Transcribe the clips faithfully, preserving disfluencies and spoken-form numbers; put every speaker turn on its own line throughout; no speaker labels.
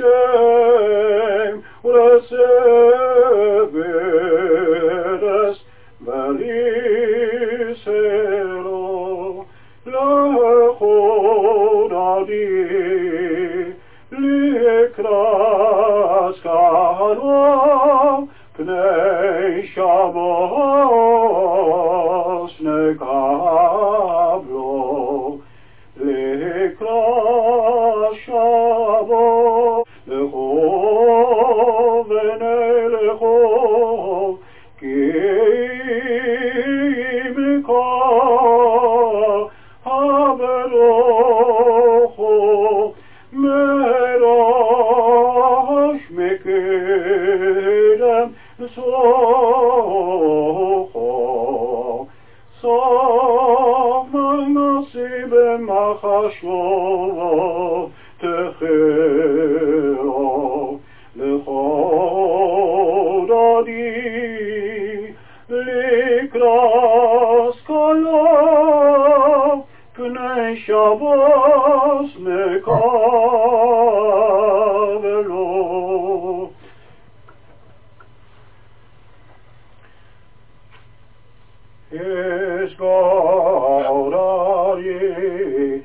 Hashem ורסברס בריסרו לחודדי לקראת קהלו פני שבוס נקבלו לקראת שבוס לכו ונלכו כי מכל הברוכו מראש מקדם סוחו סוף מנסי במחשבו תחירו לכודדי לקראת קהלו פני שבוס נקבלו. Esgorari,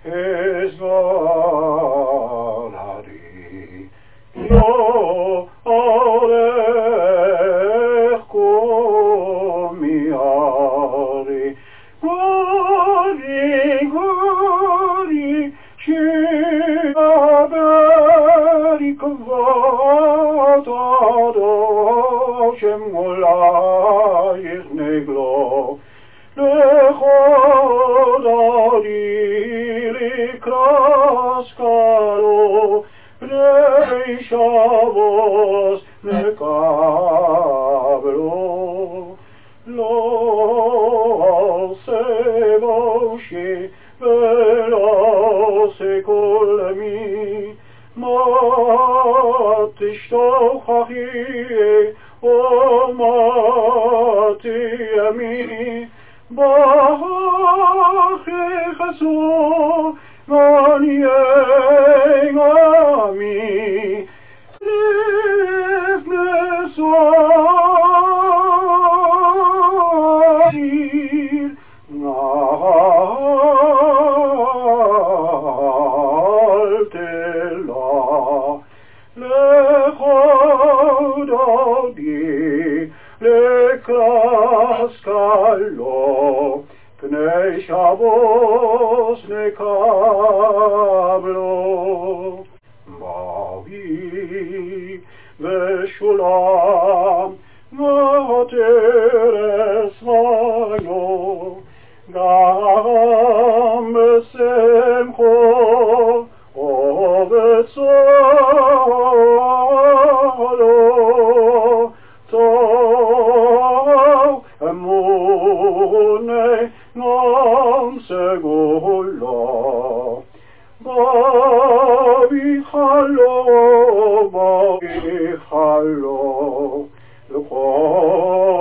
esgorari, yo orech kumiari, gori, gori, shiaberi kvat ado, shemolai neglo. לכודדי לקראת קהלו פני שבוס נקבלו לא עושה בושי ולא עושה כל מי מה תשתוך אחי ומה תימי Bach so man yengami lifne so naltela lechododi לקראת קהלו פני שבוס נקבלו. באבי ושולם ותרס ויו גם בשמחו ובצהלו טוב אמוני נם סגולה באבי חלו באבי חלו לכל